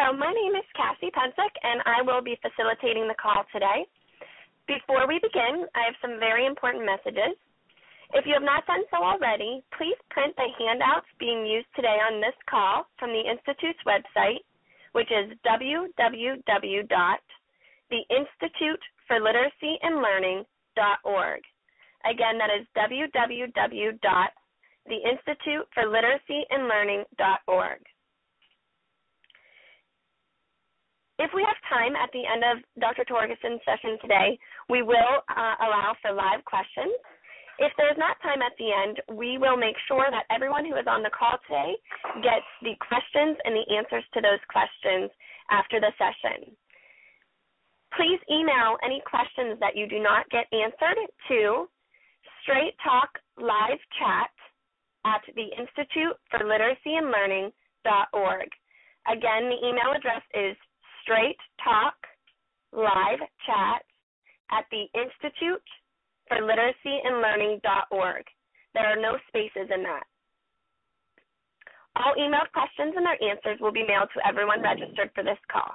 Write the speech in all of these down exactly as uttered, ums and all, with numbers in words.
So my name is Cassie Pensick, and I will be facilitating the call today. Before we begin, I have some very important messages. If you have not done so already, please print the handouts being used today on this call from the Institute's website, which is w w w dot the institute for literacy and learning dot org. Again, that is w w w dot the institute for literacy and learning dot org. If we have time at the end of Doctor Torgerson's session today, we will uh, allow for live questions. If there's not time at the end, we will make sure that everyone who is on the call today gets the questions and the answers to those questions after the session. Please email any questions that you do not get answered to Straight Talk Live Chat at the Institute for Literacy and Learning dot org. Again, the email address is Straight Talk Live Chat at the Institute for Literacy and Learning dot org. There are no spaces in that. All emailed questions and their answers will be mailed to everyone registered for this call.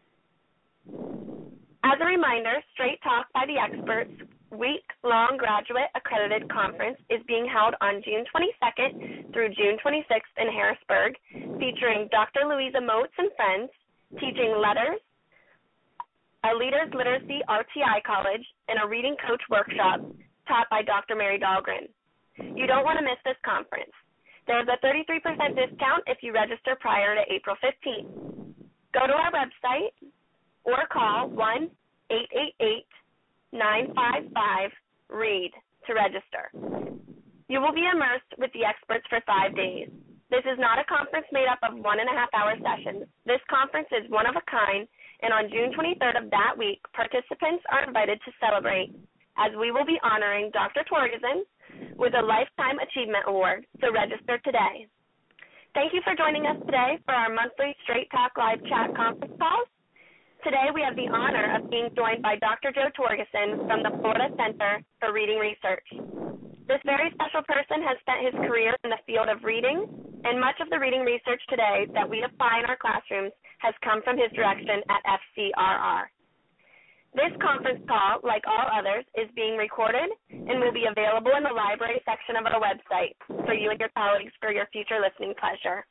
As a reminder, Straight Talk by the Experts week-long graduate accredited conference is being held on June twenty-second through June twenty-sixth in Harrisburg, featuring Doctor Louisa Moats and friends, teaching letters, a Leaders Literacy R T I College, and a Reading Coach workshop taught by Doctor Mary Dahlgren. You don't want to miss this conference. There's a thirty-three percent discount if you register prior to April fifteenth. Go to our website or call one eight eight eight nine five five READ to register. You will be immersed with the experts for five days. This is not a conference made up of one and a half hour sessions. This conference is one of a kind, and on June twenty-third of that week, participants are invited to celebrate, as we will be honoring Doctor Torgerson with a Lifetime Achievement Award, so register today. Thank you for joining us today for our monthly Straight Talk Live Chat conference calls. Today we have the honor of being joined by Doctor Joe Torgerson from the Florida Center for Reading Research. This very special person has spent his career in the field of reading, and much of the reading research today that we apply in our classrooms has come from his direction at F C R R. This conference call, like all others, is being recorded and will be available in the library section of our website for you and your colleagues for your future listening pleasure.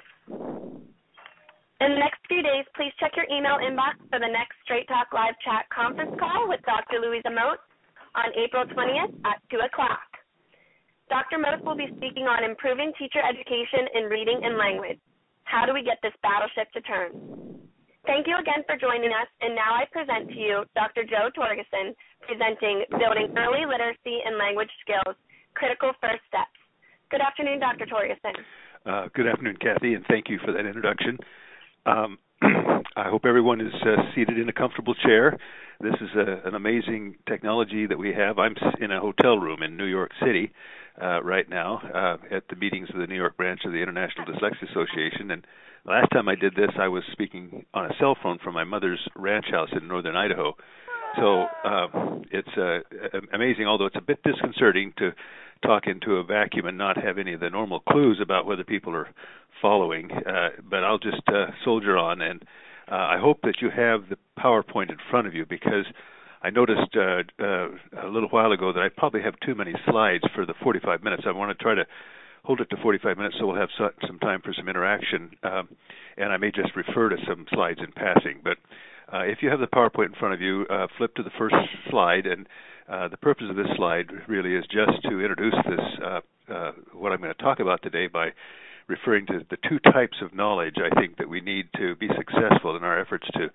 In the next few days, please check your email inbox for the next Straight Talk Live Chat conference call with Doctor Louisa Moats on April twentieth at two o'clock. Doctor Moats will be speaking on improving teacher education in reading and language. How do we get this battleship to turn? Thank you again for joining us, and now I present to you Doctor Joe Torgerson presenting Building Early Literacy and Language Skills, Critical First Steps. Good afternoon, Doctor Torgerson. Uh, good afternoon, Kathy, and thank you for that introduction. Um, I hope everyone is uh, seated in a comfortable chair. This is a, an amazing technology that we have. I'm in a hotel room in New York City uh, right now uh, at the meetings of the New York branch of the International Dyslexia Association. And last time I did this, I was speaking on a cell phone from my mother's ranch house in northern Idaho. So uh, it's uh, amazing, although it's a bit disconcerting to talk into a vacuum and not have any of the normal clues about whether people are following. Uh, but I'll just uh, soldier on, and uh, I hope that you have the PowerPoint in front of you, because I noticed uh, uh, a little while ago that I probably have too many slides for the forty-five minutes. I want to try to hold it to forty-five minutes so we'll have some time for some interaction, um, and I may just refer to some slides in passing. But uh, if you have the PowerPoint in front of you, uh, flip to the first slide, and uh, the purpose of this slide really is just to introduce this, uh, uh, what I'm going to talk about today, by referring to the two types of knowledge I think that we need to be successful in our efforts to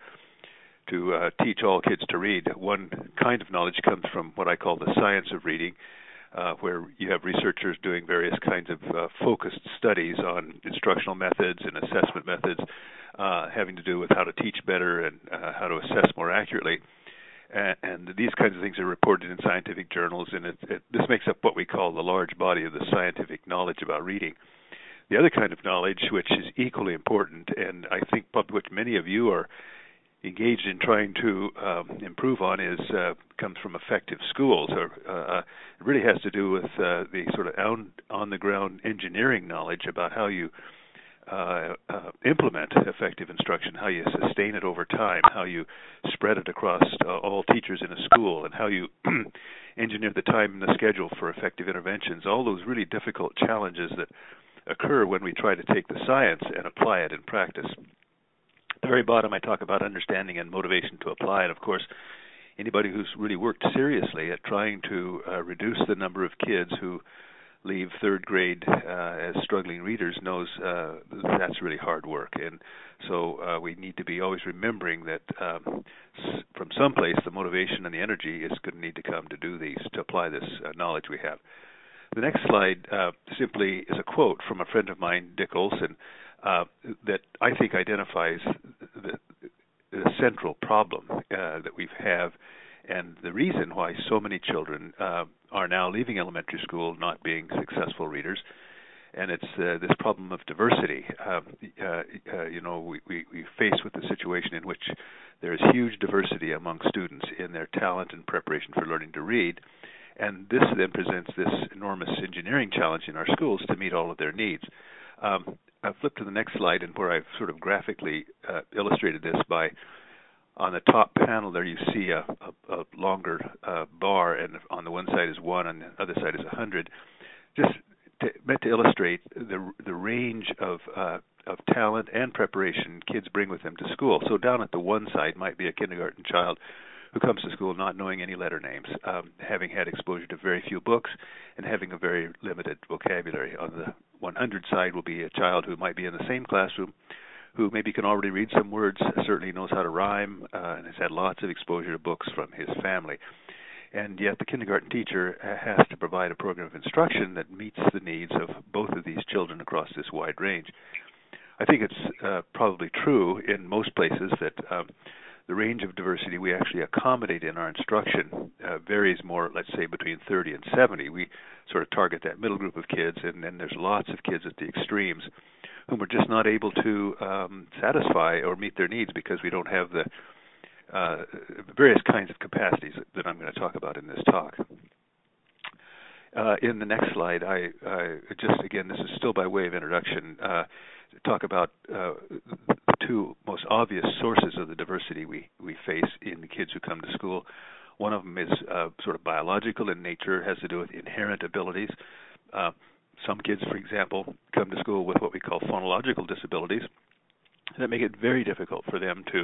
to uh, teach all kids to read. One kind of knowledge comes from what I call the science of reading, uh, where you have researchers doing various kinds of uh, focused studies on instructional methods and assessment methods, uh, having to do with how to teach better and uh, how to assess more accurately. And, and these kinds of things are reported in scientific journals, and it, it, this makes up what we call the large body of the scientific knowledge about reading. The other kind of knowledge, which is equally important, and I think probably what many of you are engaged in trying to um, improve on, is uh, comes from effective schools. Or, uh, it really has to do with uh, the sort of on, on-the-ground engineering knowledge about how you uh, uh, implement effective instruction, how you sustain it over time, how you spread it across uh, all teachers in a school, and how you engineer the time and the schedule for effective interventions, all those really difficult challenges that occur when we try to take the science and apply it in practice. At the very bottom, I talk about understanding and motivation to apply, and of course, anybody who's really worked seriously at trying to uh, reduce the number of kids who leave third grade uh, as struggling readers knows uh, that's really hard work. And so uh, we need to be always remembering that um, s- from someplace the motivation and the energy is going to need to come to do these, to apply this uh, knowledge we have. The next slide uh, simply is a quote from a friend of mine, Dick Olson, uh, that I think identifies the, the central problem uh, that we have and the reason why so many children uh, are now leaving elementary school not being successful readers. And it's uh, this problem of diversity. Um, uh, uh, you know, we, we, we face with the situation in which there is huge diversity among students in their talent and preparation for learning to read. And this then presents this enormous engineering challenge in our schools to meet all of their needs. Um, I'll flip to the next slide, and where I've sort of graphically uh, illustrated this by, on the top panel there you see a, a, a longer uh, bar, and on the one side is one, on the other side is one hundred, just to, meant to illustrate the the range of uh, of talent and preparation kids bring with them to school. So down at the one side might be a kindergarten child who comes to school not knowing any letter names, um, having had exposure to very few books, and having a very limited vocabulary. On the one hundred side will be a child who might be in the same classroom, who maybe can already read some words, certainly knows how to rhyme, uh, and has had lots of exposure to books from his family. And yet the kindergarten teacher has to provide a program of instruction that meets the needs of both of these children across this wide range. I think it's uh, probably true in most places that um, the range of diversity we actually accommodate in our instruction uh, varies more, let's say, between thirty and seventy. We sort of target that middle group of kids, and then there's lots of kids at the extremes whom are just not able to um, satisfy or meet their needs because we don't have the uh, various kinds of capacities that I'm going to talk about in this talk. Uh, in the next slide, I, I just, again, this is still by way of introduction, uh, talk about uh, the two most obvious sources of the diversity we, we face in the kids who come to school. One of them is uh, sort of biological in nature, has to do with inherent abilities. Uh, some kids, for example, come to school with what we call phonological disabilities that make it very difficult for them to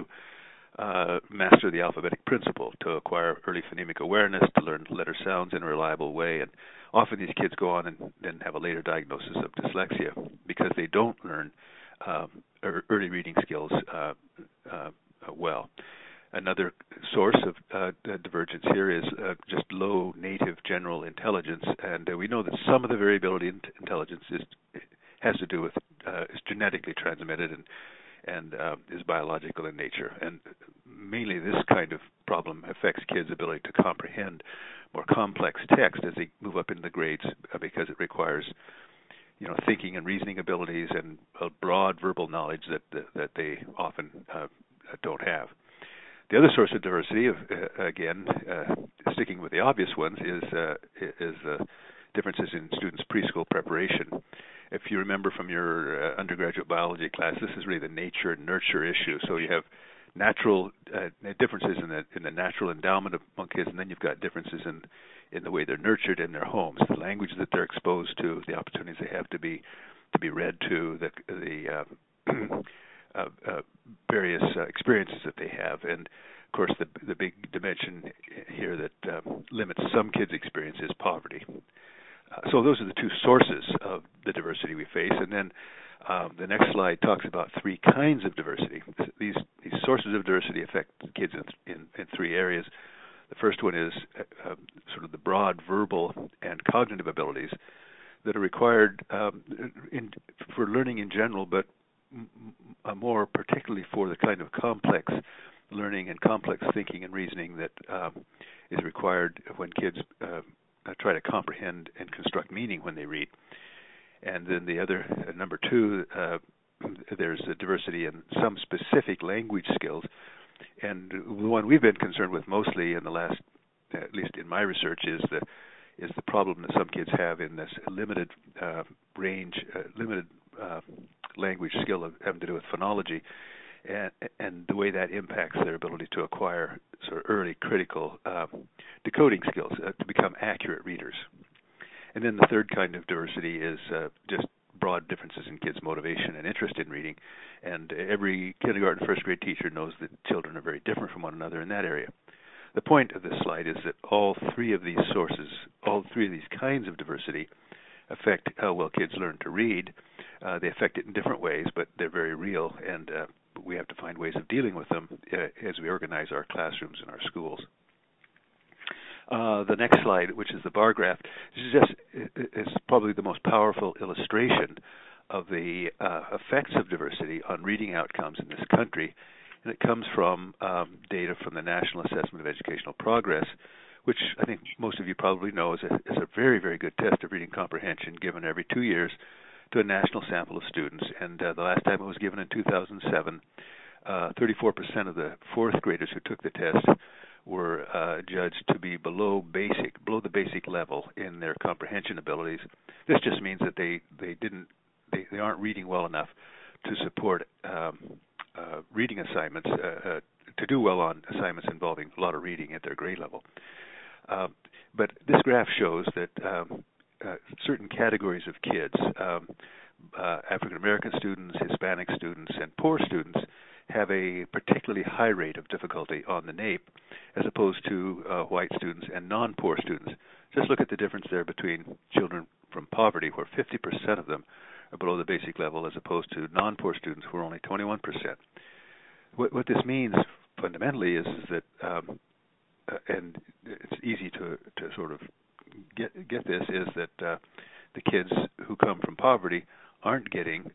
uh, master the alphabetic principle, to acquire early phonemic awareness, to learn letter sounds in a reliable way. And often these kids go on and then have a later diagnosis of dyslexia because they don't learn um, early reading skills uh, uh, well. Another source of uh, divergence here is uh, just low native general intelligence, and uh, we know that some of the variability in intelligence is, has to do with uh, is genetically transmitted and and uh, is biological in nature. And mainly this kind of problem affects kids' ability to comprehend more complex text as they move up in the grades uh, because it requires, you know, thinking and reasoning abilities and a broad verbal knowledge that that, that they often uh, don't have. The other source of diversity, of, uh, again, uh, sticking with the obvious ones, is uh, is uh, differences in students' preschool preparation. If you remember from your uh, undergraduate biology class, this is really the nature and nurture issue. So you have natural uh, differences in the in the natural endowment of among kids, and then you've got differences in in the way they're nurtured in their homes, the language that they're exposed to, the opportunities they have to be to be read to, the the uh, uh, uh, various uh, experiences that they have, and of course the the big dimension here that um, limits some kids' experience is poverty. Uh, so those are the two sources of the diversity we face, and then um, the next slide talks about three kinds of diversity. These these sources of diversity affect kids in in, in three areas. The first one is uh, sort of the broad verbal and cognitive abilities that are required um, in, for learning in general, but m- m- more particularly for the kind of complex learning and complex thinking and reasoning that um, is required when kids uh, try to comprehend and construct meaning when they read. And then the other, uh, number two, uh, there's a diversity in some specific language skills. And the one we've been concerned with mostly in the last, at least in my research, is the is the problem that some kids have in this limited uh, range, uh, limited uh, language skill of having to do with phonology, and, and the way that impacts their ability to acquire sort of early critical um, decoding skills uh, to become accurate readers. And then the third kind of diversity is uh, just broad differences in kids' motivation and interest in reading. And every kindergarten, first grade teacher knows that children are very different from one another in that area. The point of this slide is that all three of these sources, all three of these kinds of diversity affect how well kids learn to read. Uh, they affect it in different ways, but they're very real, and uh, we have to find ways of dealing with them uh, as we organize our classrooms and our schools. Uh, the next slide, which is the bar graph, is just is probably the most powerful illustration of the uh, effects of diversity on reading outcomes in this country, and it comes from um, data from the National Assessment of Educational Progress, which I think most of you probably know is a, is a very, very good test of reading comprehension given every two years to a national sample of students. And uh, the last time it was given in two thousand seven, uh, thirty-four percent of the fourth graders who took the test were uh, judged to be below basic, below the basic level in their comprehension abilities. This just means that they they didn't they, they aren't reading well enough to support um, uh, reading assignments, uh, uh, to do well on assignments involving a lot of reading at their grade level. Uh, but this graph shows that um, uh, certain categories of kids, um, uh, African American students, Hispanic students, and poor students, have a particularly high rate of difficulty on the NAEP as opposed to uh, white students and non-poor students. Just look at the difference there between children from poverty, where fifty percent of them are below the basic level, as opposed to non-poor students, who are only twenty-one percent. What, what this means fundamentally is, is that, um, uh, and it's easy to, to sort of get, get this, is that uh, the kids who come from poverty aren't getting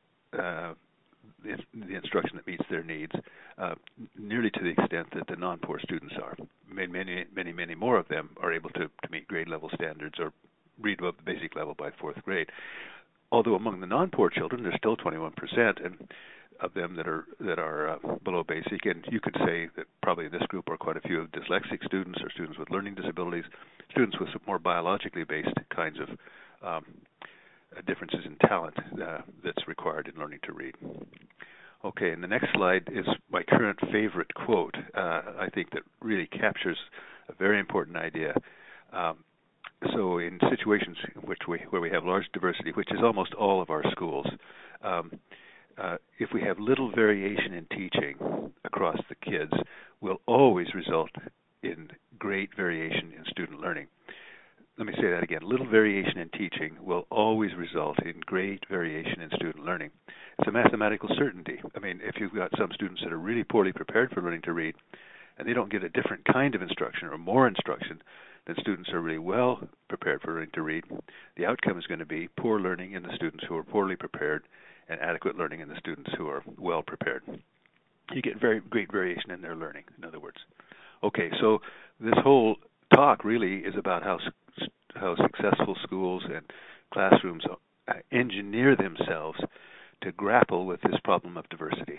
uh, the, the instruction that meets their needs, uh, nearly to the extent that the non-poor students are. Many, many, many, many more of them are able to, to meet grade level standards or read above the basic level by fourth grade. Although among the non-poor children, there's still twenty-one percent and of them that are that are uh, below basic, and you could say that probably in this group are quite a few dyslexic students or students with learning disabilities, students with some more biologically based kinds of um, differences in talent uh, that's required in learning to read. Okay, and the next slide is my current favorite quote. Uh, I think that really captures a very important idea. Um, so in situations in which we, where we have large diversity, which is almost all of our schools, um, uh, if we have little variation in teaching across the kids, will always result in great variation in student learning. Let me say that again. Little variation in teaching will always result in great variation in student learning. It's a mathematical certainty. I mean, if you've got some students that are really poorly prepared for learning to read, and they don't get a different kind of instruction or more instruction than students who are really well prepared for learning to read, the outcome is going to be poor learning in the students who are poorly prepared and adequate learning in the students who are well prepared. You get very great variation in their learning, in other words. Okay, so this whole talk really is about how how successful schools and classrooms engineer themselves to grapple with this problem of diversity.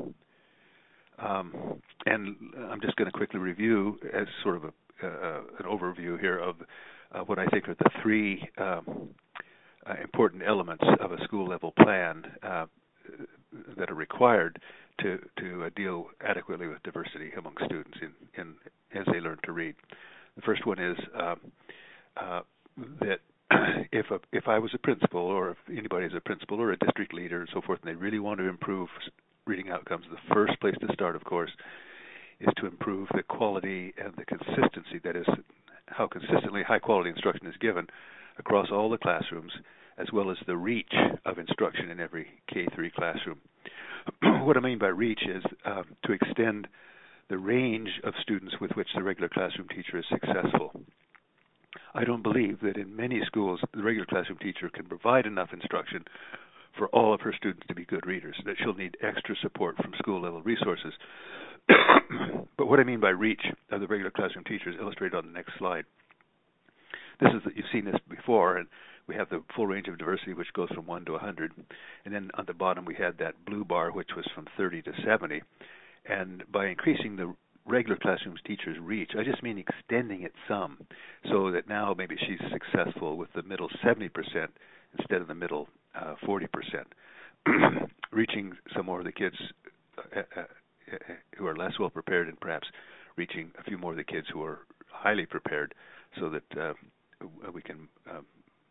Um, and I'm just going to quickly review as sort of a, uh, an overview here of uh, what I think are the three um, uh, important elements of a school-level plan uh, that are required to to uh, deal adequately with diversity among students in, in as they learn to read. The first one is um, uh, that if a, if I was a principal, or if anybody is a principal or a district leader and so forth, and they really want to improve reading outcomes, the first place to start, of course, is to improve the quality and the consistency, that is, how consistently high-quality instruction is given across all the classrooms, as well as the reach of instruction in every K three classroom. What I mean by reach is um, to extend the range of students with which the regular classroom teacher is successful. I don't believe that in many schools the regular classroom teacher can provide enough instruction for all of her students to be good readers, that she'll need extra support from school-level resources. But what I mean by reach of the regular classroom teacher is illustrated on the next slide. This is that you've seen this before, and we have the full range of diversity, which goes from one to one hundred. And then on the bottom we had that blue bar, which was from thirty to seventy. And by increasing the regular classroom teacher's reach, I just mean extending it some, so that now maybe she's successful with the middle seventy percent instead of the middle uh, forty percent. reaching some more of the kids uh, uh, who are less well prepared, and perhaps reaching a few more of the kids who are highly prepared, so that uh, we can um,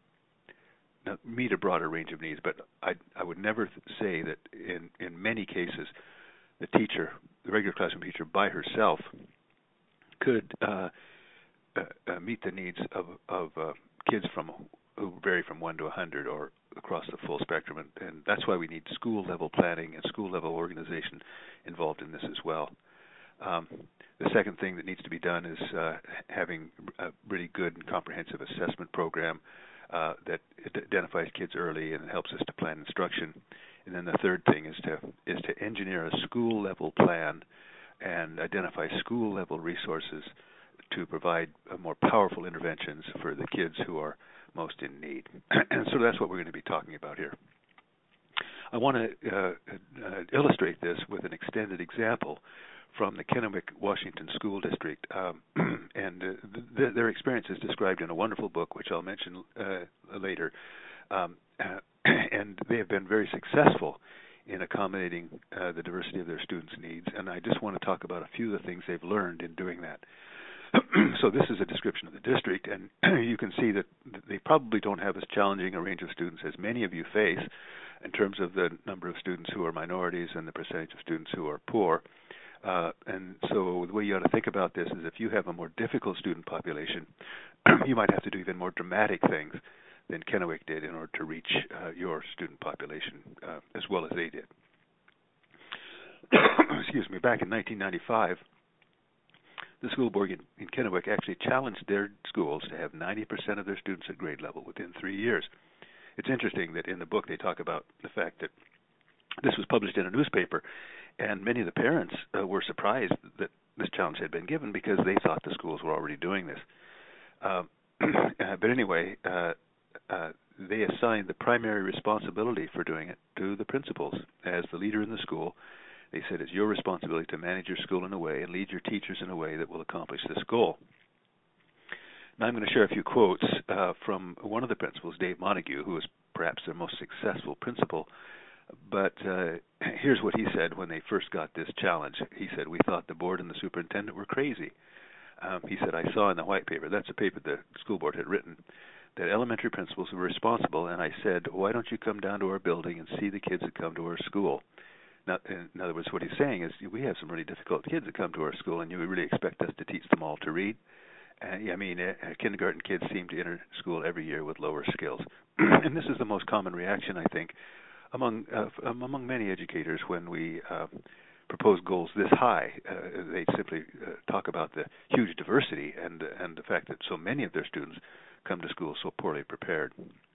meet a broader range of needs. But I, I would never say that in, in many cases the teacher, the regular classroom teacher by herself, could uh, uh, uh, meet the needs of, of uh, kids from who vary from one to a hundred or across the full spectrum, and, and that's why we need school-level planning and school-level organization involved in this as well. Um, the second thing that needs to be done is uh, having a really good and comprehensive assessment program uh, that identifies kids early and helps us to plan instruction. And then the third thing is to is to engineer a school-level plan and identify school-level resources to provide uh, more powerful interventions for the kids who are most in need. And so that's what we're going to be talking about here. I want to uh, uh, illustrate this with an extended example from the Kennewick, Washington School District, um, and uh, th- their experience is described in a wonderful book, which I'll mention uh, later. Um, uh, and they have been very successful in accommodating uh, the diversity of their students' needs, and I just want to talk about a few of the things they've learned in doing that. So this is a description of the district, and you can see that they probably don't have as challenging a range of students as many of you face in terms of the number of students who are minorities and the percentage of students who are poor. Uh, and so the way you ought to think about this is if you have a more difficult student population, you might have to do even more dramatic things than Kennewick did in order to reach uh, your student population uh, as well as they did. Excuse me, back in nineteen ninety-five, the school board in, in Kennewick actually challenged their schools to have ninety percent of their students at grade level within three years. It's interesting that in the book they talk about the fact that this was published in a newspaper, and many of the parents uh, were surprised that this challenge had been given because they thought the schools were already doing this. Uh, uh, but anyway, uh, uh, they assigned the primary responsibility for doing it to the principals as the leader in the school. They said it's your responsibility to manage your school in a way and lead your teachers in a way that will accomplish this goal. Now I'm going to share a few quotes uh, from one of the principals, Dave Montague, who was perhaps their most successful principal. But uh, here's what he said when they first got this challenge. He said, "We thought the board and the superintendent were crazy." Um, he said, "I saw in the white paper," that's a paper the school board had written, "that elementary principals were responsible, and I said, why don't you come down to our building and see the kids that come to our school?" Now, in other words, what he's saying is we have some really difficult kids that come to our school, and you really expect us to teach them all to read? Uh, I mean, uh, kindergarten kids seem to enter school every year with lower skills. And this is the most common reaction, I think, among uh, among many educators when we uh, propose goals this high. Uh, they simply uh, talk about the huge diversity and and the fact that so many of their students come to school so poorly prepared.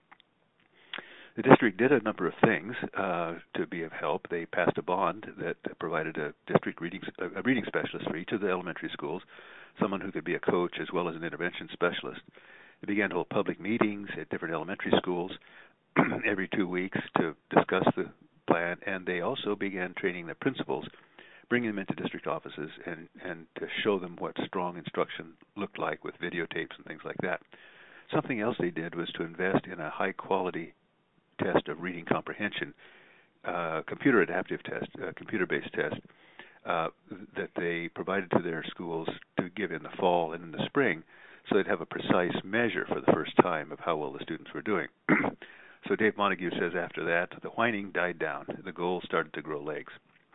The district did a number of things uh, to be of help. They passed a bond that provided a district reading a reading specialist for each of the elementary schools, someone who could be a coach as well as an intervention specialist. They began to hold public meetings at different elementary schools every two weeks to discuss the plan, and they also began training the principals, bringing them into district offices and, and to show them what strong instruction looked like with videotapes and things like that. Something else they did was to invest in a high-quality test of reading comprehension, uh, computer adaptive test, uh, computer-based test uh, that they provided to their schools to give in the fall and in the spring, so they'd have a precise measure for the first time of how well the students were doing. So Dave Montague says after that, the whining died down. The goal started to grow legs.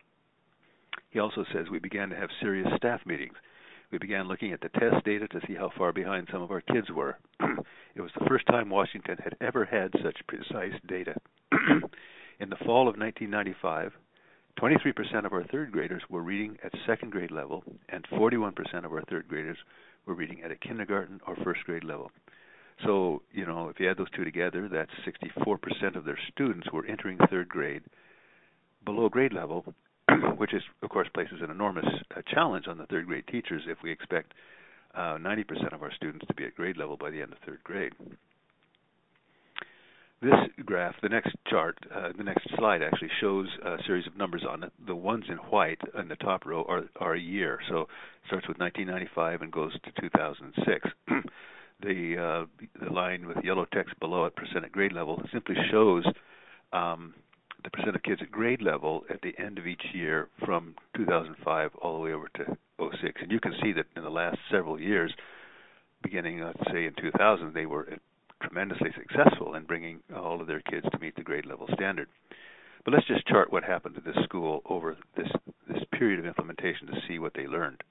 He also says we began to have serious staff meetings. We began looking at the test data to see how far behind some of our kids were. It was the first time Washington had ever had such precise data. In the fall of nineteen ninety-five, twenty-three percent of our third graders were reading at second grade level, and forty-one percent of our third graders were reading at a kindergarten or first grade level. So, you know, if you add those two together, that's sixty-four percent of their students were entering third grade below grade level, which is, of course, places an enormous uh, challenge on the third grade teachers if we expect uh, ninety percent of our students to be at grade level by the end of third grade. This graph, the next chart, uh, the next slide actually shows a series of numbers on it. The ones in white in the top row are, are a year, so it starts with nineteen ninety-five and goes to two thousand six. The, uh, the line with yellow text below it, percent at grade level, simply shows um, the percent of kids at grade level at the end of each year from two thousand five all the way over to oh six. And you can see that in the last several years, beginning, let's say, in two thousand, they were tremendously successful in bringing all of their kids to meet the grade level standard. But let's just chart what happened to this school over this, this period of implementation to see what they learned.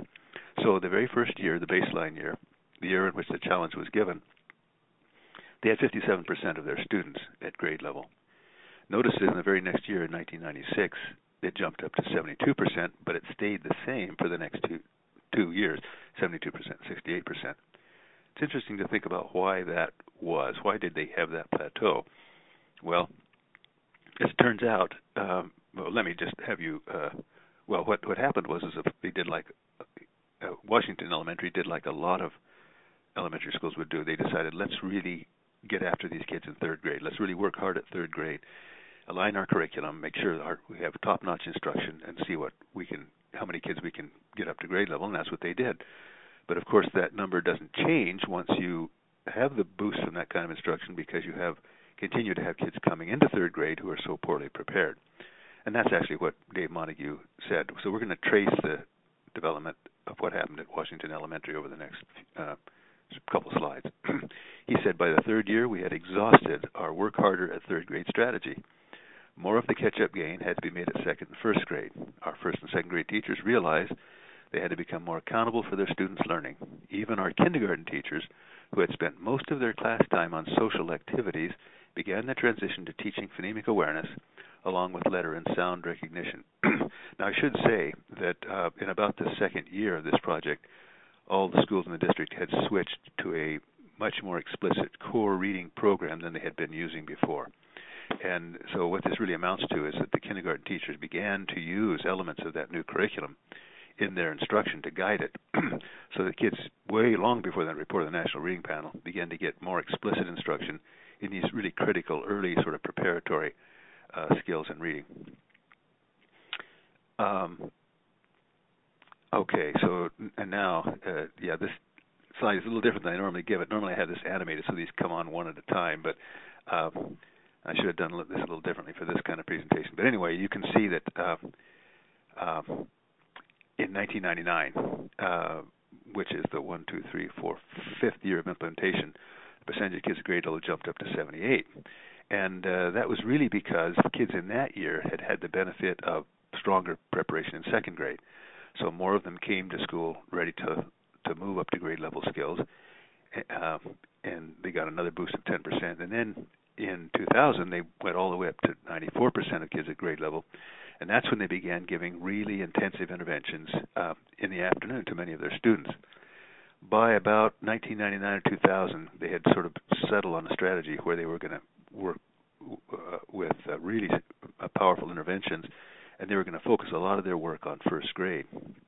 So the very first year, the baseline year, the year in which the challenge was given, they had fifty-seven percent of their students at grade level. Notice that in the very next year, in nineteen ninety-six, it jumped up to seventy-two percent, but it stayed the same for the next two, two years, seventy-two percent, sixty-eight percent. It's interesting to think about why that was. Why did they have that plateau? Well, as it turns out, um, well, let me just have you, uh, well, what, what happened was is if they did like, uh, Washington Elementary did like a lot of elementary schools would do. They decided, let's really get after these kids in third grade. Let's really work hard at third grade, align our curriculum, make sure that our, we have top-notch instruction, and see what we can, how many kids we can get up to grade level, and that's what they did. But of course, that number doesn't change once you have the boost from that kind of instruction, because you have continue to have kids coming into third grade who are so poorly prepared. And that's actually what Dave Montague said. So we're going to trace the development of what happened at Washington Elementary over the next uh, couple slides. He said by the third year, we had exhausted our work harder at third grade strategy. More of the catch-up gain had to be made at second and first grade. Our first and second grade teachers realized they had to become more accountable for their students' learning. Even our kindergarten teachers, who had spent most of their class time on social activities, began the transition to teaching phonemic awareness along with letter and sound recognition. Now, I should say that uh, in about the second year of this project, all the schools in the district had switched to a much more explicit core reading program than they had been using before. And so what this really amounts to is that the kindergarten teachers began to use elements of that new curriculum in their instruction to guide it. So the kids, way long before that report of the National Reading Panel, began to get more explicit instruction in these really critical early sort of preparatory uh, skills in reading. Um, okay, so, and now, uh, yeah, this slide is a little different than I normally give it. Normally I have this animated so these come on one at a time, but um, I should have done this a little differently for this kind of presentation. But anyway, you can see that uh, um, in nineteen ninety-nine, uh, which is the one, two, three, four, fifth year of implementation, the percentage of kids at grade level jumped up to seventy-eight. And uh, that was really because the kids in that year had had the benefit of stronger preparation in second grade. So more of them came to school ready to, to move up to grade level skills, uh, and they got another boost of ten percent. And then in two thousand, they went all the way up to ninety-four percent of kids at grade level. And that's when they began giving really intensive interventions uh, in the afternoon to many of their students. By about nineteen ninety-nine or two thousand, they had sort of settled on a strategy where they were going to work uh, with uh, really uh, powerful interventions, and they were going to focus a lot of their work on first grade.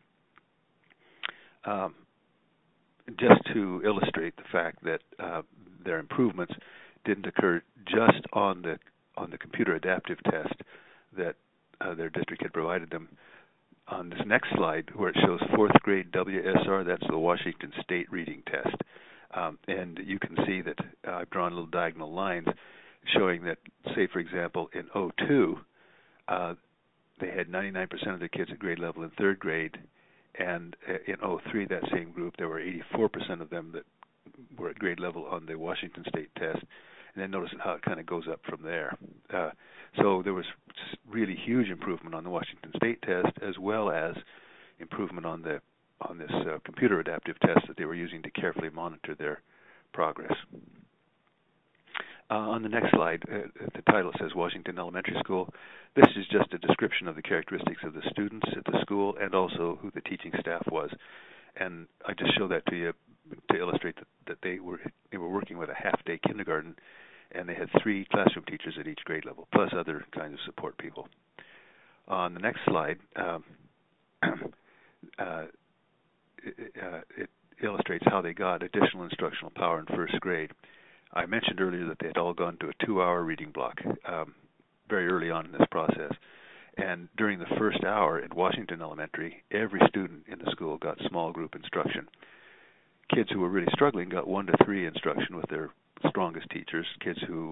Um, just to illustrate the fact that uh, their improvements didn't occur just on the on the computer adaptive test that uh, their district had provided them. On this next slide, where it shows fourth grade W S R, that's the Washington State Reading Test. Um, and you can see that uh, I've drawn little diagonal lines showing that, say, for example, in oh two, uh, they had ninety-nine percent of the kids at grade level in third grade. And in oh three, that same group, there were eighty-four percent of them that were at grade level on the Washington State test. And then notice how it kind of goes up from there. Uh, so there was really huge improvement on the Washington State test, as well as improvement on the on this uh, computer adaptive test that they were using to carefully monitor their progress. Uh, on the next slide, uh, the title says Washington Elementary School. This is just a description of the characteristics of the students at the school and also who the teaching staff was. And I just show that to you to illustrate that, that they were they were working with a half-day kindergarten, and they had three classroom teachers at each grade level, plus other kinds of support people. On the next slide, um, uh, it, uh, it illustrates how they got additional instructional power in first grade. I mentioned earlier that they had all gone to a two-hour reading block um, very early on in this process. And during the first hour at Washington Elementary, every student in the school got small group instruction. Kids who were really struggling got one to three instruction with their strongest teachers. Kids who were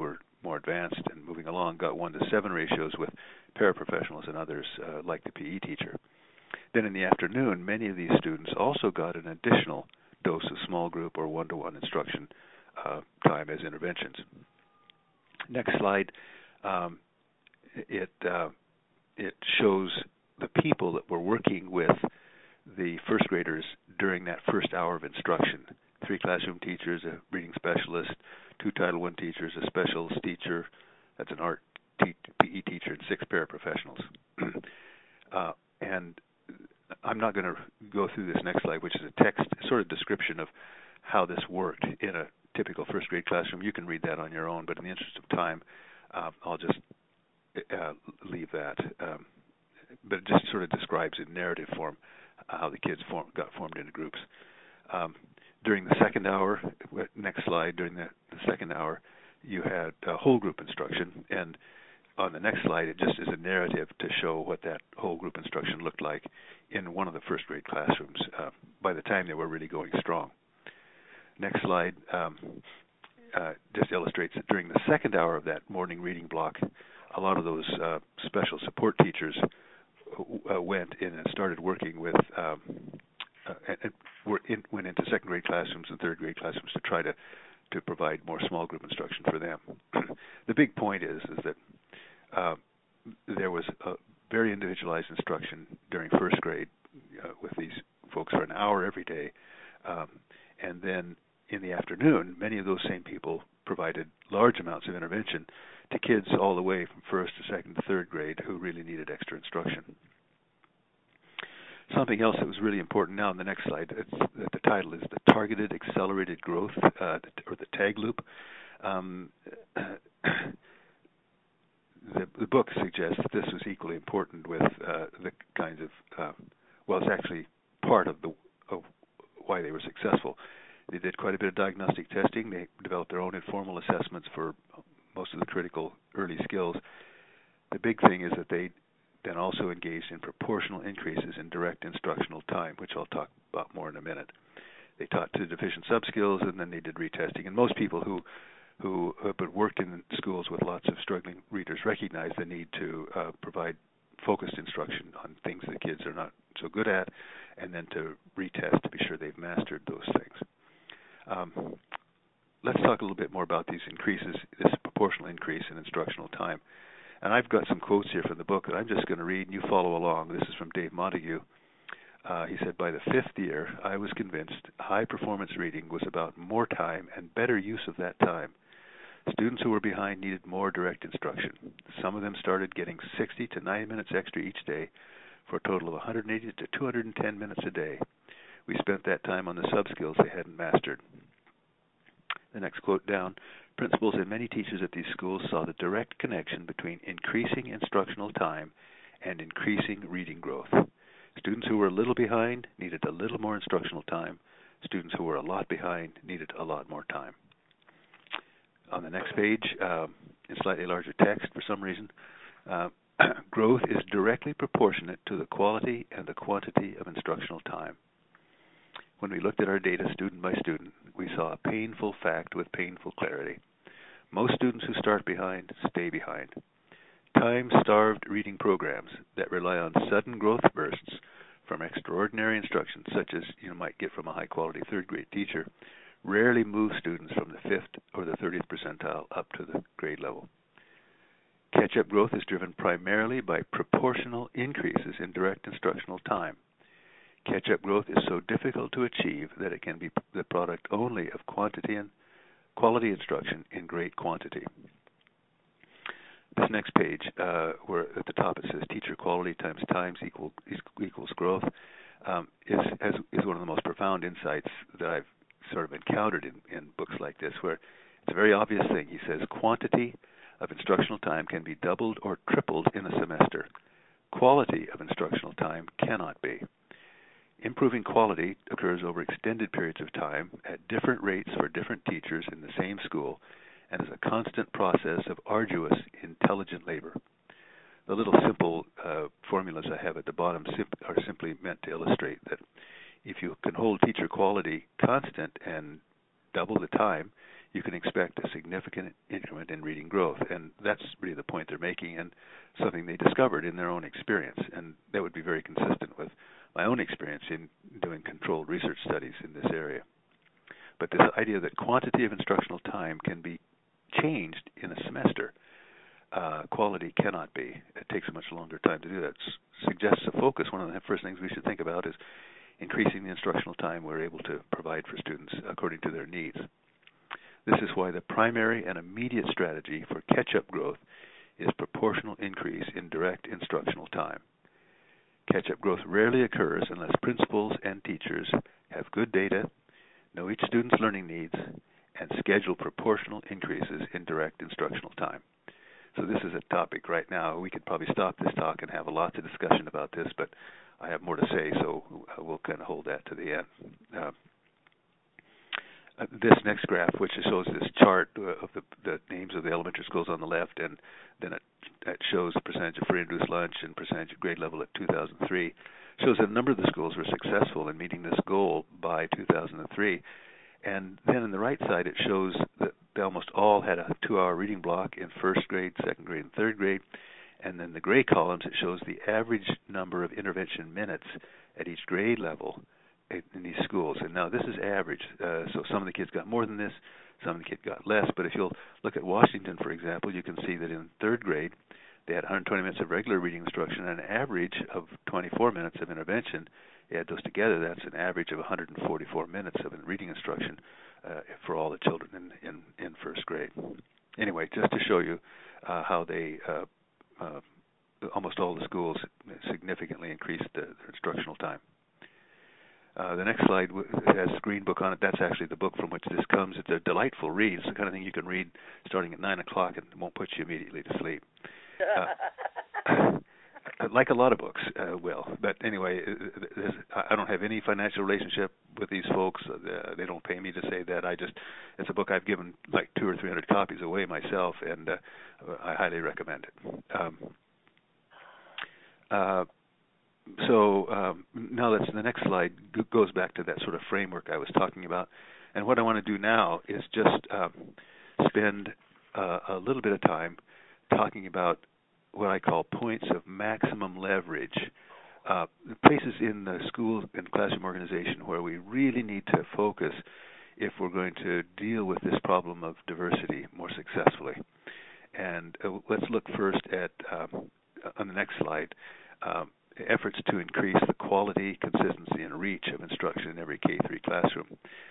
more advanced and moving along, got one to seven ratios with paraprofessionals and others uh, like the P E teacher. Then in the afternoon, many of these students also got an additional dose of small group or one-to-one instruction uh, time as interventions. Next slide. Um, it uh, it shows the people that were working with the first graders during that first hour of instruction. Three classroom teachers, a reading specialist, two Title One teachers, a specials teacher, that's an art te- P E teacher, and six paraprofessionals. uh, and I'm not going to go through this next slide, which is a text sort of description of how this worked in a typical first grade classroom. You can read that on your own, but in the interest of time, uh, I'll just uh, leave that. Um, but it just sort of describes in narrative form how the kids form, got formed into groups. Um, during the second hour, next slide, during the, the second hour, you had uh, whole group instruction, and on the next slide, it just is a narrative to show what that whole group instruction looked like in one of the first grade classrooms uh, by the time they were really going strong. Next slide um, uh, just illustrates that during the second hour of that morning reading block, a lot of those uh, special support teachers uh, went in and started working with, um, uh, and, and were in, went into second grade classrooms and third grade classrooms to try to, to provide more small group instruction for them. The big point is, is that Uh, there was a very individualized instruction during first grade uh, with these folks for an hour every day. Um, and then in the afternoon, many of those same people provided large amounts of intervention to kids all the way from first to second to third grade who really needed extra instruction. Something else that was really important now in the next slide, it's, the title is the Targeted Accelerated Growth, uh, or the TAG loop. Um, The, the book suggests that this was equally important with uh, the kinds of, uh, well, it's actually part of the of why they were successful. They did quite a bit of diagnostic testing. They developed their own informal assessments for most of the critical early skills. The big thing is that they then also engaged in proportional increases in direct instructional time, which I'll talk about more in a minute. They taught to deficient subskills, and then they did retesting. And most people who who have worked in schools with lots of struggling readers recognize the need to uh, provide focused instruction on things the kids are not so good at, and then to retest to be sure they've mastered those things. Um, let's talk a little bit more about these increases, this proportional increase in instructional time. And I've got some quotes here from the book that I'm just going to read, and you follow along. This is from Dave Montague. Uh, he said, by the fifth year, I was convinced high-performance reading was about more time and better use of that time. Students who were behind needed more direct instruction. Some of them started getting sixty to ninety minutes extra each day for a total of one hundred eighty to two hundred ten minutes a day. We spent that time on the sub-skills they hadn't mastered. The next quote down, principals and many teachers at these schools saw the direct connection between increasing instructional time and increasing reading growth. Students who were a little behind needed a little more instructional time. Students who were a lot behind needed a lot more time. On the next page, uh, in slightly larger text for some reason, uh, growth is directly proportionate to the quality and the quantity of instructional time. When we looked at our data student by student, we saw a painful fact with painful clarity. Most students who start behind stay behind. Time-starved reading programs that rely on sudden growth bursts from extraordinary instruction, such as you might get from a high-quality third-grade teacher, rarely move students from the fifth or the thirtieth percentile up to the grade level. Catch-up growth is driven primarily by proportional increases in direct instructional time. Catch-up growth is so difficult to achieve that it can be the product only of quantity and quality instruction in great quantity. This next page, uh, where at the top it says teacher quality times times equal, equals growth, um, is, has, is one of the most profound insights that I've sort of encountered in, in books like this, where it's a very obvious thing. He says quantity of instructional time can be doubled or tripled in a semester. Quality of instructional time cannot be. Improving quality occurs over extended periods of time at different rates for different teachers in the same school and is a constant process of arduous, intelligent labor. The little simple uh, formulas I have at the bottom sim- are simply meant to illustrate that if you can hold teacher quality constant and double the time, you can expect a significant increment in reading growth. And that's really the point they're making, and something they discovered in their own experience. And that would be very consistent with my own experience in doing controlled research studies in this area. But this idea that quantity of instructional time can be changed in a semester, uh, quality cannot be. It takes a much longer time to do that. It suggests a focus. One of the first things we should think about is increasing the instructional time we're able to provide for students according to their needs. This is why the primary and immediate strategy for catch-up growth is proportional increase in direct instructional time. Catch-up growth rarely occurs unless principals and teachers have good data, know each student's learning needs, and schedule proportional increases in direct instructional time. So this is a topic right now. We could probably stop this talk and have a lot of discussion about this, but I have more to say, so we'll kind of hold that to the end. Uh, Uh, this next graph, which shows this chart uh, of the, the names of the elementary schools on the left, and then it, it shows the percentage of free and reduced lunch and percentage of grade level at two thousand three, shows that a number of the schools were successful in meeting this goal by two thousand three. And then on the right side, it shows that they almost all had a two-hour reading block in first grade, second grade, and third grade. And then the gray columns, it shows the average number of intervention minutes at each grade level in these schools. And now this is average, uh, so some of the kids got more than this, some of the kids got less. But if you'll look at Washington, for example, you can see that in third grade they had one hundred twenty minutes of regular reading instruction and an average of twenty-four minutes of intervention. You add those together, that's an average of one hundred forty-four minutes of reading instruction uh, for all the children in, in, in first grade. Anyway, just to show you uh, how they, uh, uh, almost all the schools significantly increased the, their instructional time. Uh, the next slide has a green book on it. That's actually the book from which this comes. It's a delightful read. It's the kind of thing you can read starting at nine o'clock and it won't put you immediately to sleep. Uh, like a lot of books uh, will. But anyway, I don't have any financial relationship with these folks. Uh, they don't pay me to say that. I just, it's a book I've given like two or three hundred copies away myself, and uh, I highly recommend it. Um, uh, So um, now that's the next slide goes back to that sort of framework I was talking about. And what I want to do now is just um, spend uh, a little bit of time talking about what I call points of maximum leverage, uh, places in the school and classroom organization where we really need to focus if we're going to deal with this problem of diversity more successfully. And uh, let's look first at, um, on the next slide, um, efforts to increase the quality, consistency, and reach of instruction in every K three classroom.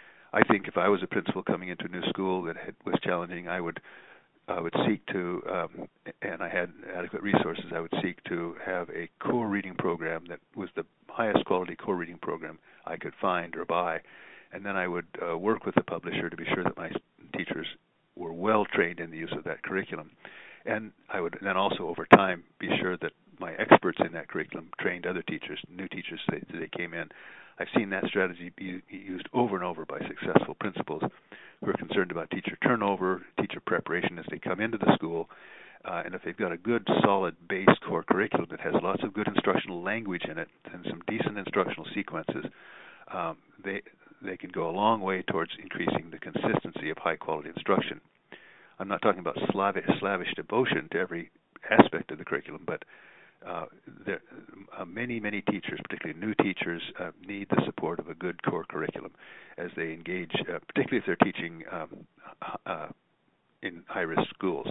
I think if I was a principal coming into a new school that had, was challenging, I would I would seek to, um, and I had adequate resources, I would seek to have a core reading program that was the highest quality core reading program I could find or buy, and then I would uh, work with the publisher to be sure that my teachers were well trained in the use of that curriculum. And I would then also, over time, be sure that my experts in that curriculum trained other teachers, new teachers as they, they came in. I've seen that strategy be used over and over by successful principals who are concerned about teacher turnover, teacher preparation as they come into the school. Uh, and if they've got a good, solid base core curriculum that has lots of good instructional language in it and some decent instructional sequences, um, they they can go a long way towards increasing the consistency of high-quality instruction. I'm not talking about slavish, slavish devotion to every aspect of the curriculum, but uh, there, uh, many, many teachers, particularly new teachers, uh, need the support of a good core curriculum as they engage, uh, particularly if they're teaching um, uh, in high-risk schools.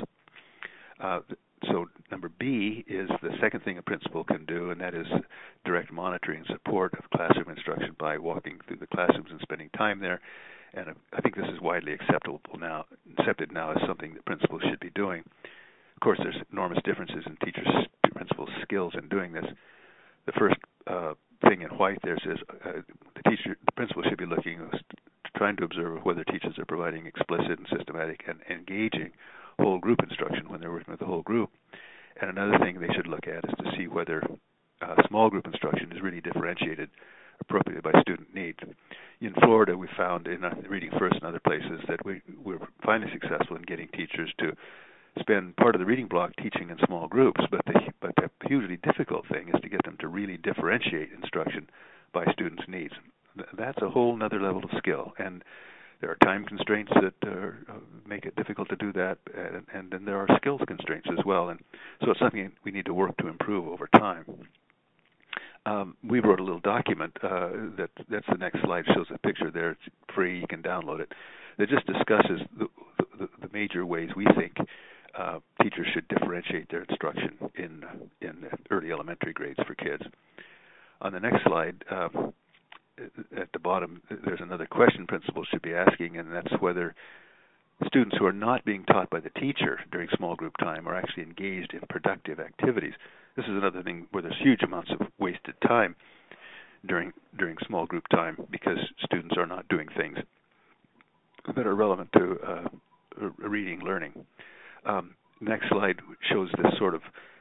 Uh, so number B is the second thing a principal can do, and that is direct monitoring and support of classroom instruction by walking through the classrooms and spending time there. And I think this is widely acceptable now, accepted now as something that principals should be doing. Of course, there's enormous differences in teachers' principals' skills in doing this. The first uh, thing in white there says uh, the teacher, the principal should be looking, trying to observe whether teachers are providing explicit and systematic and engaging whole group instruction when they're working with the whole group. And another thing they should look at is to see whether uh, small group instruction is really differentiated appropriately by student need. In Florida, we found in uh, Reading First and other places that we were finally successful in getting teachers to spend part of the reading block teaching in small groups, but the, but the hugely difficult thing is to get them to really differentiate instruction by students' needs. That's a whole other level of skill, and there are time constraints that uh, make it difficult to do that, and, and then there are skills constraints as well. And so it's something we need to work to improve over time. Um, we wrote a little document uh, that that's the next slide, shows a picture there. It's free, you can download it. That just discusses the, the, the major ways we think uh, teachers should differentiate their instruction in in early elementary grades for kids. On the next slide, um, at the bottom, there's another question principals should be asking, and that's whether students who are not being taught by the teacher during small group time are actually engaged in productive activities. This is another thing where there's huge amounts of wasted time during during small group time because students are not doing things that are relevant to uh, reading, learning. Um, next slide shows this sort of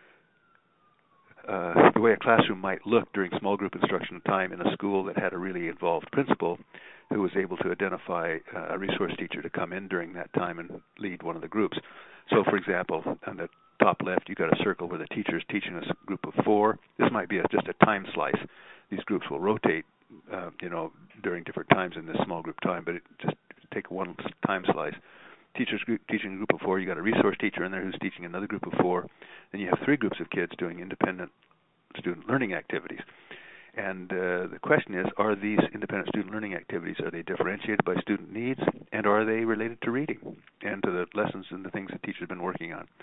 uh, the way a classroom might look during small group instruction time in a school that had a really involved principal who was able to identify uh, a resource teacher to come in during that time and lead one of the groups. So, for example, on the top left, you've got a circle where the teacher is teaching a group of four. This might be a, just a time slice. These groups will rotate, uh, you know, during different times in this small group time, but it just take one time slice. Teachers group, teaching a group of four, you got a resource teacher in there who's teaching another group of four. Then you have three groups of kids doing independent student learning activities. And uh, the question is, are these independent student learning activities, are they differentiated by student needs, and are they related to reading and to the lessons and the things that teachers have been working on?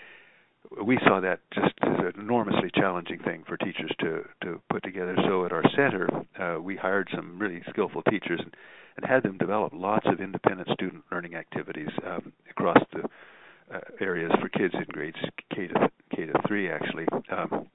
We saw that just as an enormously challenging thing for teachers to, to put together. So at our center, uh, we hired some really skillful teachers and, and had them develop lots of independent student learning activities um, across the uh, areas for kids in grades K to K to three, actually. Um,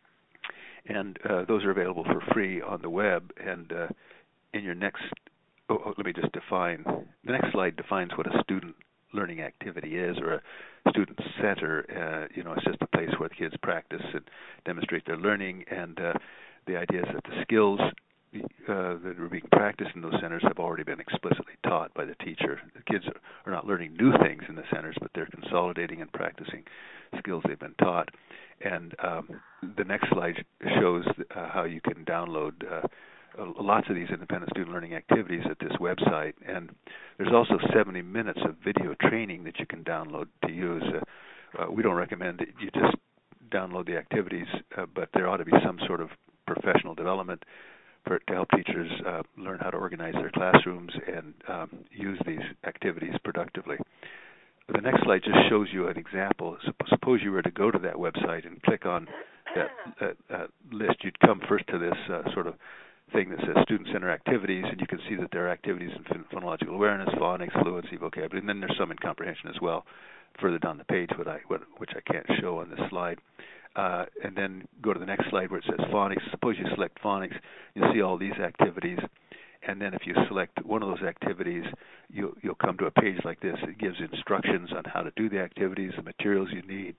and uh, those are available for free on the web. And uh, in your next, oh, oh, let me just define. The next slide defines what a student learning activity is, or a student center. Uh, you know, it's just a place where the kids practice and demonstrate their learning. And uh, the idea is that the skills uh, that are being practiced in those centers have already been explicitly taught by the teacher. The kids are not learning new things in the centers, but they're consolidating and practicing skills they've been taught. And um, the next slide shows uh, how you can download uh, lots of these independent student learning activities at this website. And there's also seventy minutes of video training that you can download to use. Uh, uh, we don't recommend that you just download the activities, uh, but there ought to be some sort of professional development for, to help teachers uh, learn how to organize their classrooms and um, use these activities productively. The next slide just shows you an example. Suppose you were to go to that website and click on that, that, that list. You'd come first to this uh, sort of thing that says Student Center Activities, and you can see that there are activities in phonological awareness, phonics, fluency, vocabulary, and then there's some in comprehension as well further down the page, what I, what, which I can't show on this slide. Uh, and then go to the next slide where it says phonics. Suppose you select phonics, you'll see all these activities. And then if you select one of those activities, you'll, you'll come to a page like this. It gives instructions on how to do the activities, the materials you need.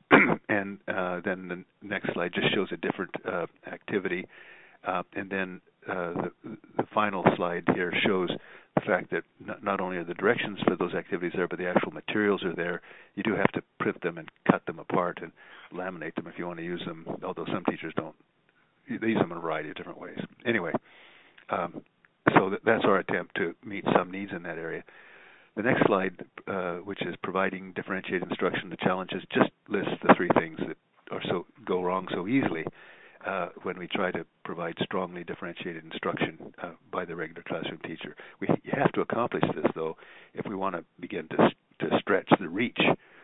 and uh, then the next slide just shows a different uh, activity. Uh, and then uh, the, the final slide here shows the fact that not, not only are the directions for those activities there, but the actual materials are there. You do have to print them and cut them apart and laminate them if you want to use them, although some teachers don't. They use them in a variety of different ways. Anyway, um, so that, that's our attempt to meet some needs in that area. The next slide, uh, which is providing differentiated instruction to challenges, just lists the three things that are so go wrong so easily uh, when we try to provide strongly differentiated instruction uh, by the regular classroom teacher. We you have to accomplish this, though, if we want to begin to to stretch the reach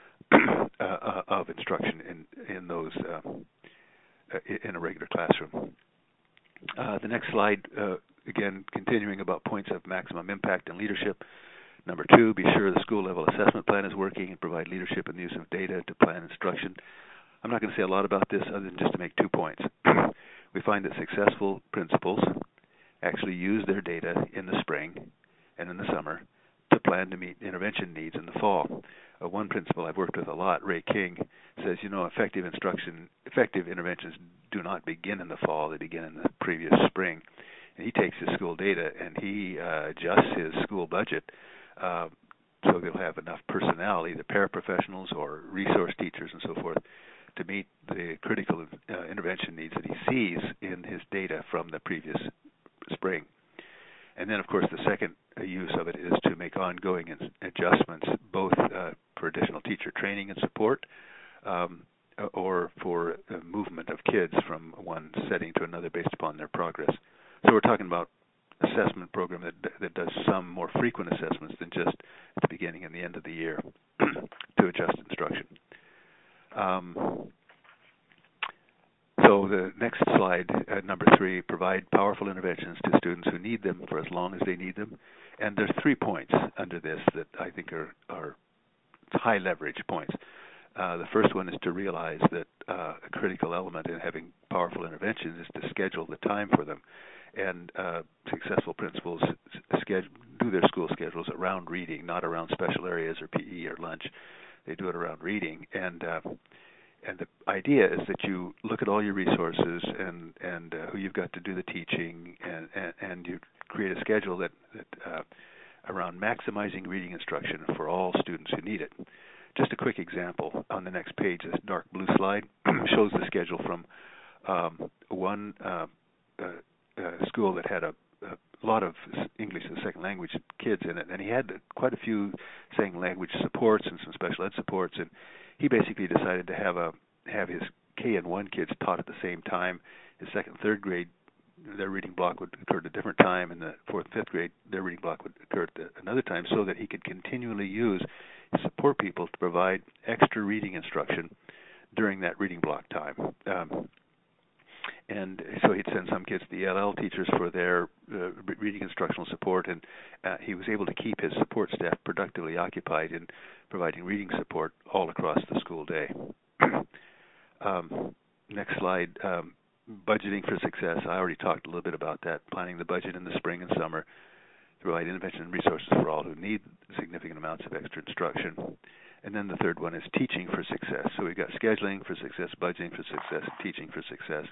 uh, of instruction in in those uh, in a regular classroom. Uh, the next slide, uh, again, continuing about points of maximum impact and leadership. Number two, be sure the school level assessment plan is working and provide leadership in the use of data to plan instruction. I'm not going to say a lot about this other than just to make two points. We find that successful principals actually use their data in the spring and in the summer to plan to meet intervention needs in the fall. Uh, one principal I've worked with a lot, Ray King, says, you know, effective instruction, effective interventions do not begin in the fall, they begin in the previous spring. And he takes his school data and he uh, adjusts his school budget uh, so they'll have enough personnel, either paraprofessionals or resource teachers and so forth, to meet the critical uh, intervention needs that he sees in his data from the previous spring. And then, of course, the second use of it is to kids from one setting to another based upon their progress. So we're talking about assessment program that that does some more frequent assessments than just at the beginning and the end of the year to adjust instruction. Um, so the next slide, uh, number three, provide powerful interventions to students who need them for as long as they need them. And there's three points under this that I think are, are high leverage points. Uh, the first one is to realize that uh, a critical element in having powerful interventions is to schedule the time for them. And uh, successful principals schedule, do their school schedules around reading, not around special areas or P E or lunch. They do it around reading. And uh, and the idea is that you look at all your resources and and uh, who you've got to do the teaching, and and, and you create a schedule that, that uh, around maximizing reading instruction for all students who need it. Just a quick example on the next page, this dark blue slide shows the schedule from um, one uh, uh, uh, school that had a, a lot of English as a second language kids in it, and he had quite a few second language supports and some special ed supports, and he basically decided to have a have his K and one kids taught at the same time. His second and third grade, their reading block would occur at a different time, and the fourth and fifth grade, their reading block would occur at another time, so that he could continually use his support people to provide extra reading instruction during that reading block time. Um, and so he'd send some kids to the E L L teachers for their uh, reading instructional support, and uh, he was able to keep his support staff productively occupied in providing reading support all across the school day. um, next slide. Um, Budgeting for success. I already talked a little bit about that. Planning the budget in the spring and summer to provide intervention and resources for all who need significant amounts of extra instruction. And then the third one is teaching for success. So we've got scheduling for success, budgeting for success, and teaching for success.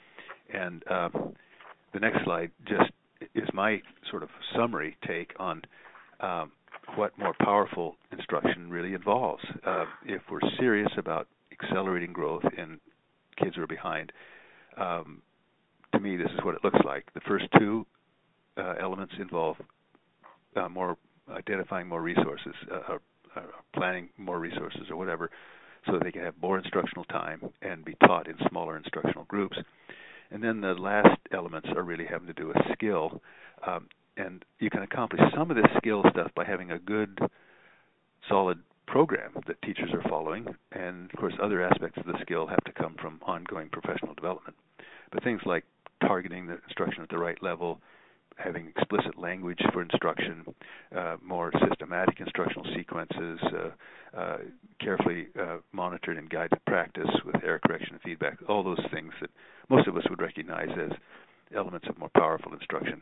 And um, the next slide just is my sort of summary take on um, what more powerful instruction really involves. Uh, if we're serious about accelerating growth in kids who are behind, Um, to me, this is what it looks like. The first two uh, elements involve uh, more identifying more resources, uh, or, or planning more resources, or whatever, so that they can have more instructional time and be taught in smaller instructional groups. And then the last elements are really having to do with skill, um, and you can accomplish some of this skill stuff by having a good, solid program that teachers are following, and of course other aspects of the skill have to come from ongoing professional development. But things like targeting the instruction at the right level, having explicit language for instruction, uh, more systematic instructional sequences, uh, uh, carefully uh, monitored and guided practice with error correction and feedback, all those things that most of us would recognize as elements of more powerful instruction.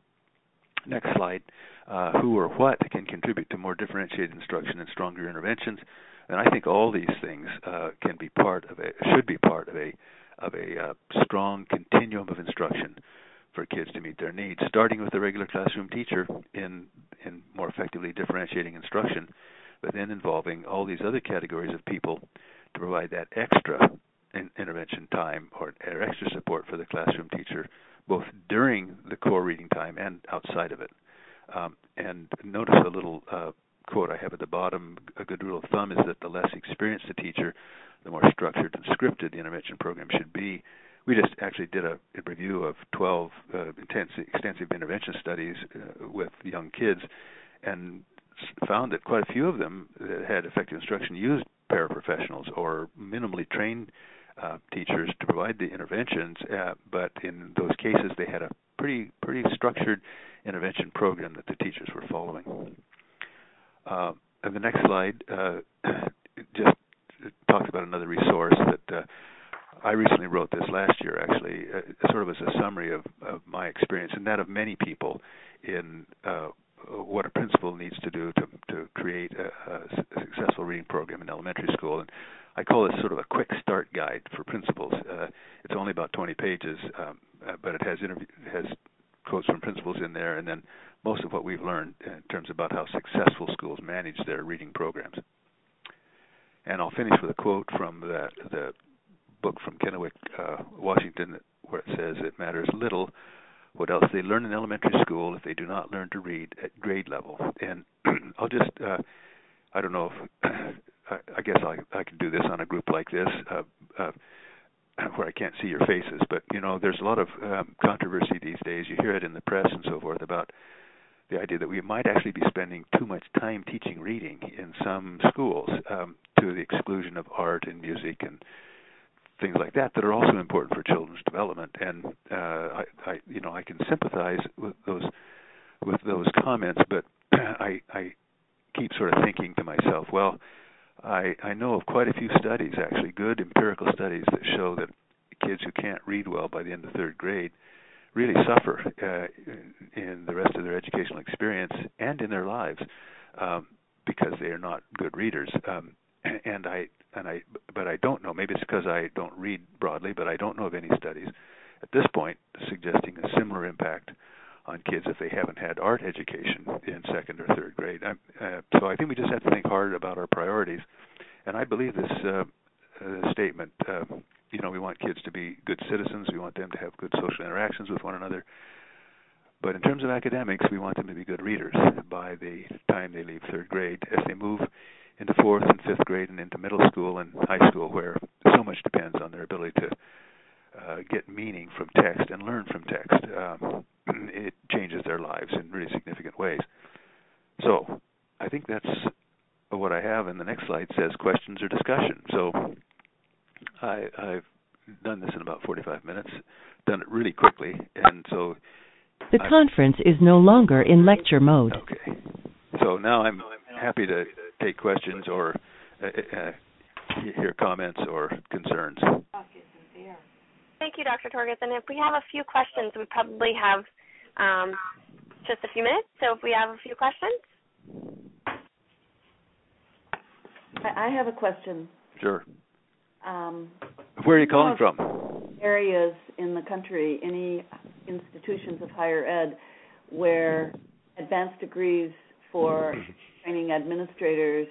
Next slide. Uh, who or what can contribute to more differentiated instruction and stronger interventions? And I think all these things uh, can be part of a, should be part of a, of a uh, strong continuum of instruction for kids to meet their needs, starting with the regular classroom teacher in in more effectively differentiating instruction, but then involving all these other categories of people to provide that extra in, intervention time or, or extra support for the classroom teacher, both during the core reading time and outside of it. Um, and notice a little uh, quote I have at the bottom. A good rule of thumb is that the less experienced the teacher, the more structured and scripted the intervention program should be. We just actually did a, a review of twelve uh, intensive, extensive intervention studies uh, with young kids, and found that quite a few of them that had effective instruction used paraprofessionals or minimally trained uh, teachers to provide the interventions, uh, but in those cases they had a pretty pretty structured intervention program that the teachers were following. Uh, and the next slide uh, just talks about another resource that uh, I recently wrote this last year, actually, uh, sort of as a summary of, of my experience and that of many people in uh, what a principal needs to do to, to create a, a successful reading program in elementary school. And I call this sort of a quick start guide for principals. Uh, it's only about twenty pages, um, uh, but it has interview, it has quotes from principals in there, and then most of what we've learned in terms about how successful schools manage their reading programs. And I'll finish with a quote from the, the book from Kennewick, uh, Washington, where it says, "It matters little what else they learn in elementary school if they do not learn to read at grade level." And I'll just, uh, I don't know if, I, I guess I, I can do this on a group like this. Uh, uh, where I can't see your faces, but you know, there's a lot of um, controversy these days. You hear it in the press and so forth about the idea that we might actually be spending too much time teaching reading in some schools, um, to the exclusion of art and music and things like that that are also important for children's development. And uh, I, I, you know, I can sympathize with those with those comments, but I, I keep sort of thinking to myself, well, I, I know of quite a few studies, actually, good empirical studies that show that kids who can't read well by the end of third grade really suffer uh, in the rest of their educational experience and in their lives um, because they are not good readers. Um, and I and I, but I don't know. Maybe it's because I don't read broadly, but I don't know of any studies at this point suggesting a similar impact on kids if they haven't had art education in second or third grade. Uh, so I think we just have to think hard about our priorities. And I believe this uh, uh, statement. Uh, You know, we want kids to be good citizens. We want them to have good social interactions with one another. But in terms of academics, we want them to be good readers by the time they leave third grade. As they move into fourth and fifth grade and into middle school and high school, where so much depends on their ability to uh, get meaning from text and learn from text, um, it changes their lives in really significant ways. So I think that's what I have. And the next slide says questions or discussion. So I, I've done this in about forty-five minutes, done it really quickly, and so... The I'm, conference is no longer in lecture mode. Okay. So now I'm happy to take questions or uh, uh, hear comments or concerns. Thank you, Doctor Torgerson. If we have a few questions, we probably have um, just a few minutes, so if we have a few questions. I have a question. Sure. Um, Where are you calling from? Areas in the country, any institutions of higher ed where advanced degrees for training administrators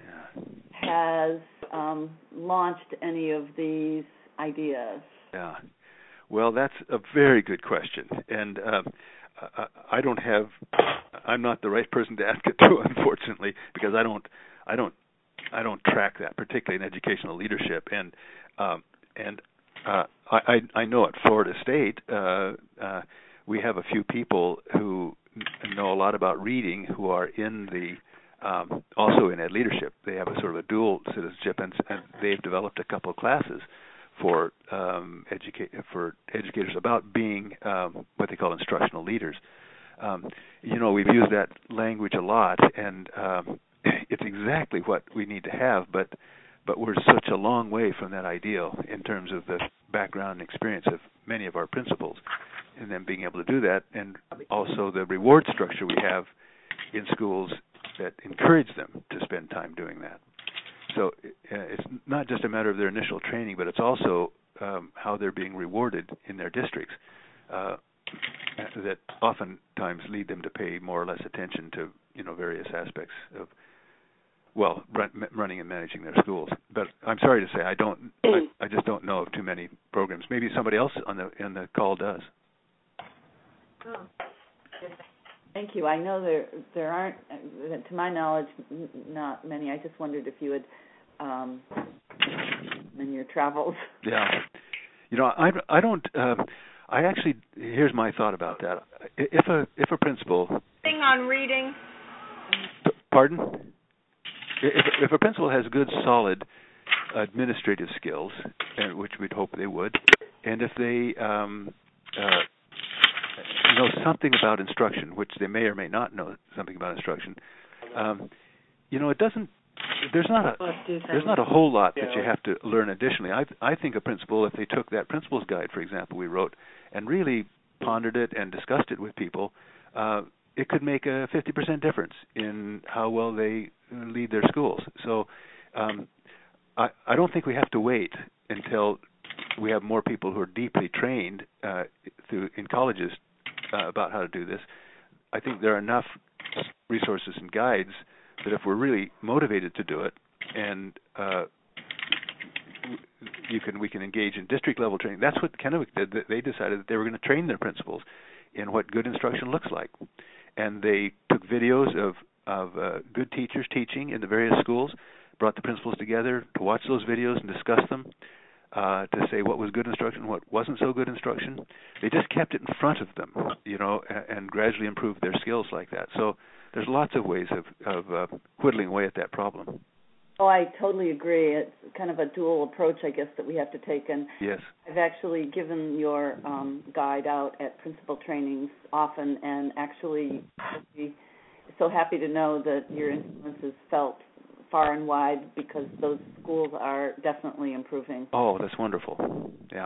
has um, launched any of these ideas? Yeah. Well, that's a very good question. And uh, I don't have, I'm not the right person to ask it to, unfortunately, because I don't, I don't, I don't track that, particularly in educational leadership, and um, and uh, I, I know at Florida State uh, uh, we have a few people who know a lot about reading who are in the um, also in ed leadership. They have a sort of a dual citizenship, and, and they've developed a couple of classes for um, educate for educators about being um, what they call instructional leaders. Um, you know, we've used that language a lot, and um, it's exactly what we need to have, but but we're such a long way from that ideal in terms of the background and experience of many of our principals, and then being able to do that, and also the reward structure we have in schools that encourage them to spend time doing that. So uh, it's not just a matter of their initial training, but it's also um, how they're being rewarded in their districts uh, that oftentimes lead them to pay more or less attention to, you know, various aspects of, well, run, running and managing their schools. But I'm sorry to say I don't, I, I just don't know of too many programs. Maybe somebody else on the in the call does. Oh. Thank you. I know there there aren't, to my knowledge, not many. I just wondered if you had, um, in your travels. Yeah. You know, I, I don't. Uh, I actually, here's my thought about that. If a if a principal thing on reading. Pardon? If if a principal has good, solid administrative skills, and which we'd hope they would, and if they um, uh, know something about instruction, which they may or may not know something about instruction, um, you know, it doesn't. There's not a there's not a whole lot that you have to learn additionally. I I think a principal, if they took that principal's guide, for example, we wrote, and really pondered it and discussed it with people, uh, it could make a fifty percent difference in how well they lead their schools. So um, I I don't think we have to wait until we have more people who are deeply trained uh, through in colleges uh, about how to do this. I think there are enough resources and guides that if we're really motivated to do it, and uh, you can we can engage in district level training. That's what Kennewick did. They decided that they were going to train their principals in what good instruction looks like, and they took videos of of uh, good teachers teaching in the various schools, brought the principals together to watch those videos and discuss them. uh, to say what was good instruction, what wasn't so good instruction. They just kept it in front of them, you know, and, and gradually improved their skills like that. So there's lots of ways of, of uh, whittling away at that problem. Oh, I totally agree. It's kind of a dual approach, I guess, that we have to take. And yes. I've actually given your um, guide out at principal trainings often, and actually so happy to know that your influence is felt far and wide, because those schools are definitely improving. Oh, that's wonderful. Yeah.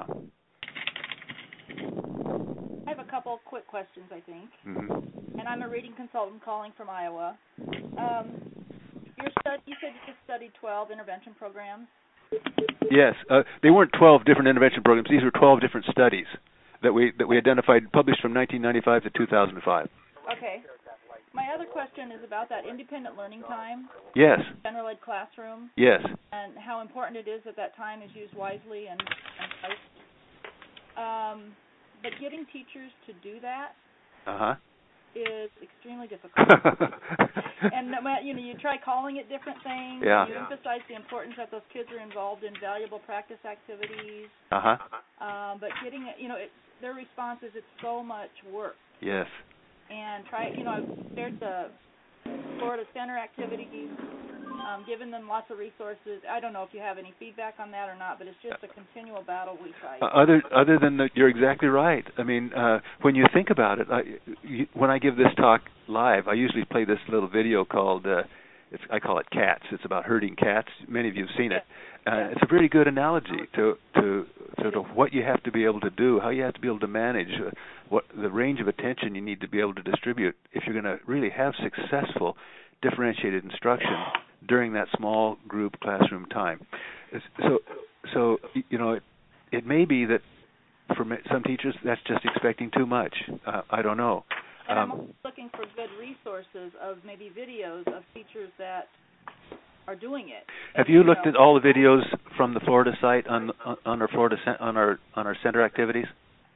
I have a couple quick questions, I think. Mm-hmm. And I'm a reading consultant calling from Iowa. Um, your study, you said you just studied twelve intervention programs? Yes. Uh, they weren't twelve different intervention programs. These were twelve different studies that we that we identified, published from nineteen ninety-five to two thousand five. Okay. My other question is about that independent learning time. Yes. General ed classroom. Yes. And how important it is that that time is used wisely and, and um, but getting teachers to do that uh-huh. is extremely difficult. And you know, you try calling it different things. Yeah. You emphasize the importance that those kids are involved in valuable practice activities. Uh-huh. Um, but getting it, you know, it, their response is it's so much work. Yes. And try, you know, there's the Florida Center activities, um, giving them lots of resources. I don't know if you have any feedback on that or not, but it's just a continual battle we fight. Uh, other other than that, you're exactly right. I mean, uh, when you think about it, I, you, when I give this talk live, I usually play this little video called, uh, it's, I call it Cats. It's about herding cats. Many of you have seen it. Uh, it's a very good analogy to, to to to what you have to be able to do, how you have to be able to manage, uh, what the range of attention you need to be able to distribute if you're going to really have successful differentiated instruction during that small group classroom time. So, so you know, it, it may be that for some teachers that's just expecting too much. Uh, I don't know. And Um, I'm also looking for good resources of maybe videos of teachers that are doing it. Have you looked at all the videos from the Florida site on on our Florida on our on our center activities?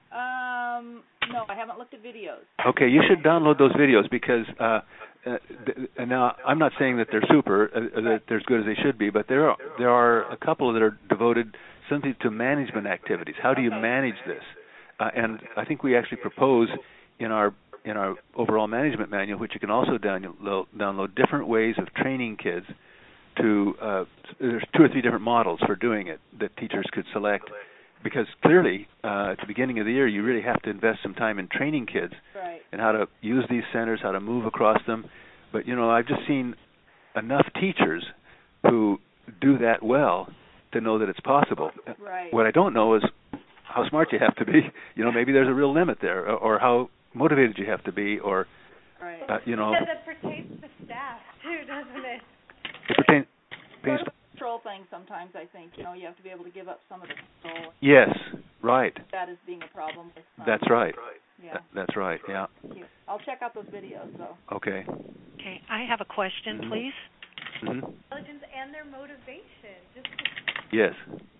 Um, no, I haven't looked at videos. Okay, you should download those videos because uh, uh, th- now I'm not saying that they're super, uh, that they're as good as they should be, but there are there are a couple that are devoted simply to management activities. How do you manage this? Uh, and I think we actually propose in our in our overall management manual, which you can also download, download different ways of training kids to, uh, there's two or three different models for doing it that teachers could select, because clearly uh, at the beginning of the year you really have to invest some time in training kids right. and how to use these centers, how to move across them. But, you know, I've just seen enough teachers who do that well to know that it's possible. Right. What I don't know is how smart you have to be. You know, maybe there's a real limit there, or, or how motivated you have to be, or, right. uh, you know. Because it pertains to staff, too, doesn't it? It pertains, pertains Sort to of a control thing sometimes, I think. You know, you have to be able to give up some of the control. Yes, right. That is being a problem with some. That's right. Yeah. Th- that's right, yeah. Thank you. I'll check out those videos, though. Okay. Okay, I have a question, Mhm. please. Mm-hmm. Intelligence and their motivation. Just Yes.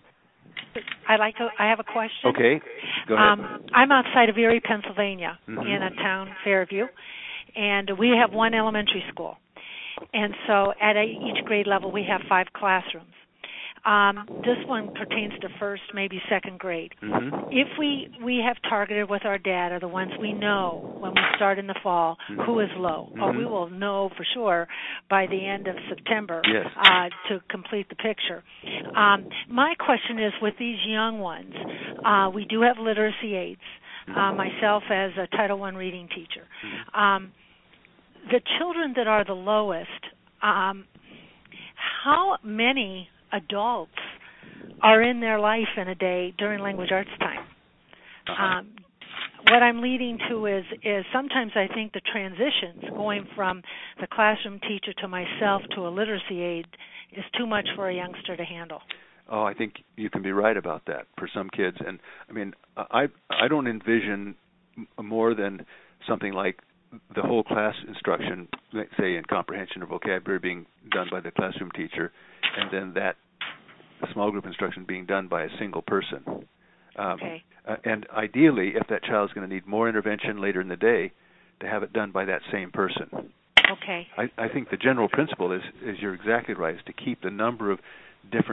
I like to. I have a question. Okay. Go ahead. Um, I'm outside of Erie, Pennsylvania, Mhm. in a town, Fairview, and we have one elementary school. And so at a, each grade level, we have five classrooms. Um, this one pertains to first, maybe second grade. Mm-hmm. If we, we have targeted with our data the ones we know when we start in the fall Mm-hmm. who is low, Mm-hmm. or we will know for sure by the end of September Yes. uh, to complete the picture. Um, my question is, with these young ones, uh, we do have literacy aids. Uh, myself as a Title One reading teacher. Um, the children that are the lowest, um, how many adults are in their life in a day during language arts time? Uh-huh. Um, what I'm leading to is, is sometimes I think the transitions going from the classroom teacher to myself to a literacy aid is too much for a youngster to handle. Oh, I think you can be right about that for some kids. And, I mean, I I don't envision more than something like the whole class instruction, let's say in comprehension or vocabulary, being done by the classroom teacher, and then that small group instruction being done by a single person. Um, Okay. uh, and ideally, if that child is going to need more intervention later in the day, to have it done by that same person. Okay. I, I think the general principle is, is you're exactly right, is to keep the number of different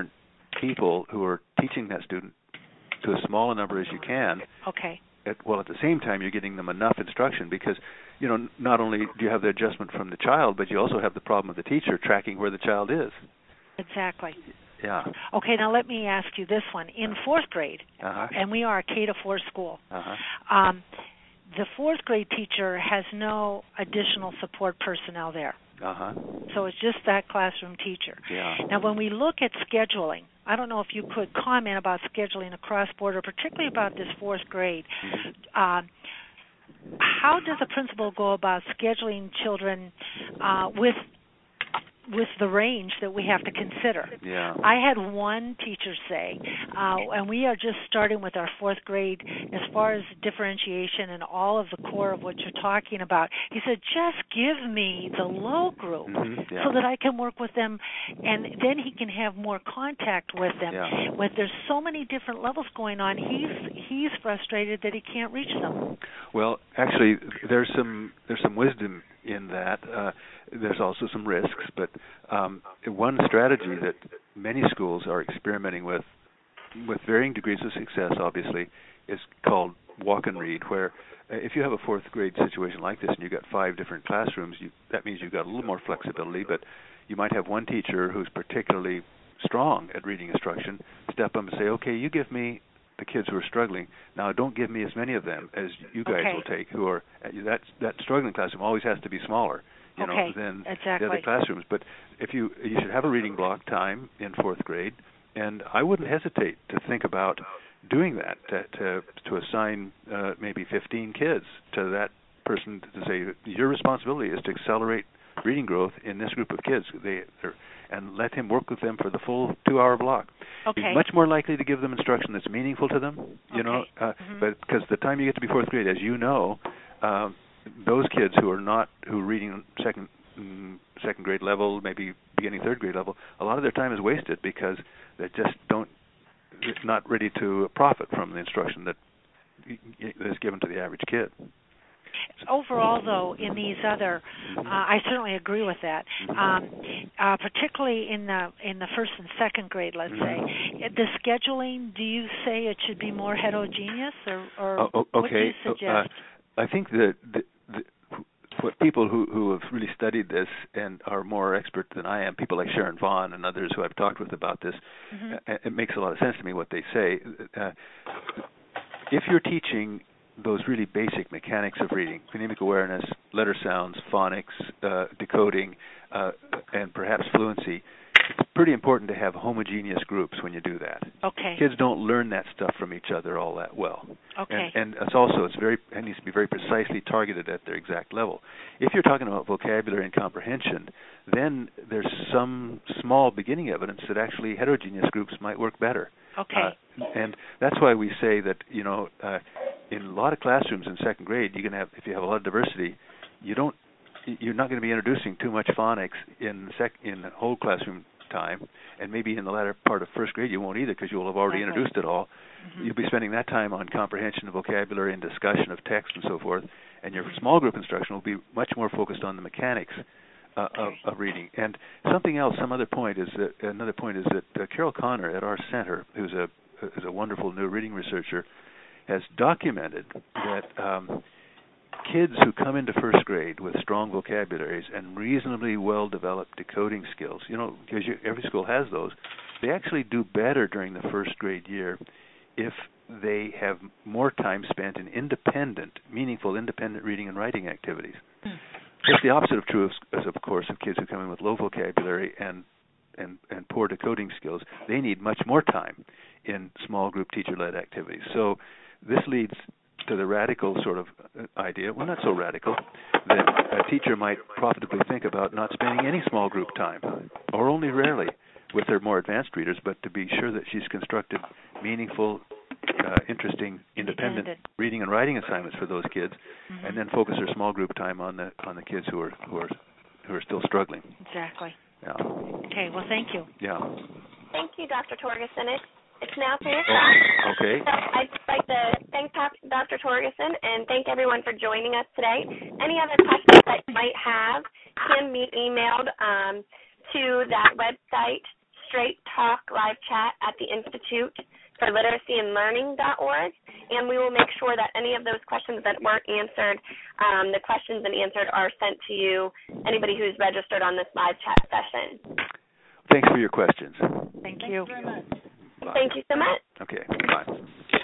people who are teaching that student to as small a number as you can. Okay. At, well, at the same time, you're getting them enough instruction because, you know, not only do you have the adjustment from the child, but you also have the problem of the teacher tracking where the child is. Exactly. Yeah. Okay, now let me ask you this one. In fourth grade, uh-huh. and we are a K to four school, uh-huh. um, the fourth grade teacher has no additional support personnel there. Uh-huh. So it's just that classroom teacher. Yeah. Now, when we look at scheduling, I don't know if you could comment about scheduling across border, particularly about this fourth grade. Mm-hmm. Um, how does a principal go about scheduling children uh, with with the range that we have to consider? Yeah. I had one teacher say, uh, and we are just starting with our fourth grade as far as differentiation and all of the core of what you're talking about. He said, just give me the low group mm-hmm. yeah. so that I can work with them, and then he can have more contact with them. Yeah. When there's so many different levels going on, he's he's frustrated that he can't reach them. Well, actually, there's some there's some wisdom in that. Uh, there's also some risks, but um, one strategy that many schools are experimenting with, with varying degrees of success, obviously, is called walk and read, where if you have a fourth grade situation like this and you've got five different classrooms, you, that means you've got a little more flexibility, but you might have one teacher who's particularly strong at reading instruction step up and say, okay, you give me the kids who are struggling. Now, don't give me as many of them as you guys okay. will take. Who are that that struggling classroom always has to be smaller, you okay. know, than exactly. the other classrooms. But if you you should have a reading block time in fourth grade, and I wouldn't hesitate to think about doing that to to, to assign uh, maybe fifteen kids to that person to say your responsibility is to accelerate reading growth in this group of kids. They they're and let him work with them for the full two-hour block. Okay. He's much more likely to give them instruction that's meaningful to them, you okay. know, uh, mm-hmm. but because the time you get to be fourth grade, as you know, uh, those kids who are not, who are reading second mm, second grade level, maybe beginning third grade level, a lot of their time is wasted because they just don't, not ready to profit from the instruction that is given to the average kid. Overall, though, in these other, uh, I certainly agree with that. Um, uh, particularly in the in the first and second grade, let's say, the scheduling. Do you say it should be more heterogeneous, or, or oh, okay. what do you suggest? Uh, I think that the, the, what people who who have really studied this and are more expert than I am, people like Sharon Vaughn and others who I've talked with about this, mm-hmm. uh, it makes a lot of sense to me what they say. Uh, if you're teaching those really basic mechanics of reading, phonemic awareness, letter sounds, phonics, uh, decoding, uh, and perhaps fluency, it's pretty important to have homogeneous groups when you do that. Okay. Kids don't learn that stuff from each other all that well. Okay. And, and it's also, it's very, it needs to be very precisely targeted at their exact level. If you're talking about vocabulary and comprehension, then there's some small beginning evidence that actually heterogeneous groups might work better. Okay. Uh, and that's why we say that, you know, uh, in a lot of classrooms in second grade, you can have, if you have a lot of diversity, you don't, you're not going to be introducing too much phonics in sec, in the whole classroom time, and maybe in the latter part of first grade you won't either because you'll have already okay. introduced it all. Mm-hmm. You'll be spending that time on comprehension of vocabulary and discussion of text and so forth, and your small group instruction will be much more focused on the mechanics uh, okay. of, of reading. And something else, some other point is that another point is that uh, Carol Connor at our center, who's a who's a wonderful new reading researcher, has documented that um, kids who come into first grade with strong vocabularies and reasonably well-developed decoding skills, you know, because you, every school has those, they actually do better during the first grade year if they have more time spent in independent, meaningful independent reading and writing activities. Mm. It's the opposite of true, of, of course, of kids who come in with low vocabulary and, and, and poor decoding skills. They need much more time in small group teacher-led activities. So this leads to the radical sort of idea, well, not so radical, that a teacher might profitably think about not spending any small group time, or only rarely, with their more advanced readers, but to be sure that she's constructed meaningful, uh, interesting, independent, independent reading and writing assignments for those kids, mm-hmm. and then focus her small group time on the on the kids who are who are who are still struggling. Exactly. Yeah. Okay. Well, thank you. Yeah. Thank you, Doctor Torgerson. It's, it's now finished. Oh, okay. So I'd like to thank Doctor Torgerson and thank everyone for joining us today. Any other questions that you might have can be emailed um, to that website, Straight Talk live chat at the Institute for Literacy and Learning dot org, and we will make sure that any of those questions that weren't answered, um, the questions and answered are sent to you, anybody who's registered on this live chat session. Thanks for your questions. Thank Thank you. you very much. Bye. Thank you so much. Okay, bye.